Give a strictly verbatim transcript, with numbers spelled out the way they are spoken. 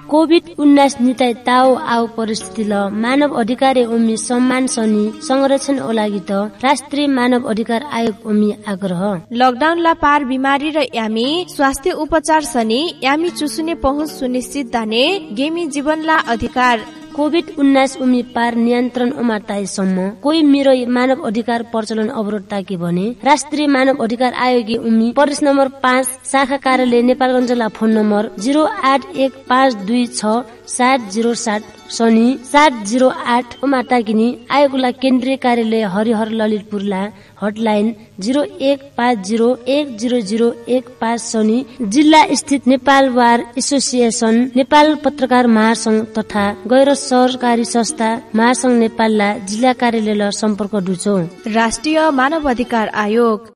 covid उन्नाइस निताई ताओ आउ परिस्थिति ल मानव अधिकार उमी सम्मान सनी संरक्षण लागि त राष्ट्रिय मानव अधिकार आयोग उमी आग्रह लकडाउन ला पार बिमारी र यामी स्वास्थ्य उपचार सनी यामी चुसुने पहुँच सुनिश्चित दाने गेमी जीवनला अधिकार कोभिड उन्नाइस उमी पार नियन्त्रण उमार्ताईसम्म कोही मेरो मानव अधिकार प्रचलन अवरोध ताके भने राष्ट्रिय मानव अधिकार आयोगी उमी प्रदेश नम्बर पाँच शाखा कार्यालय नेपालगञ्जला फोन नम्बर जिरो आठ एक पाँच दुई छ सात जिरो सात शनि सात जिरो आठ उमार्ताकिनी आयोगला केन्द्रीय कार्यालय हरिहर ललितपुरला हटलाइन जिरो एक पाँच जिरो एक जिरो जिरो एक पाँच शनि जिल्ला स्थित नेपाल बार एसोसिएसन नेपाल पत्रकार महासंघ तथा गैर सरकारी संस्था महासंघ नेपालला जिल्ला कार्यालय सम्पर्क दुचो राष्ट्रिय मानव अधिकार आयोग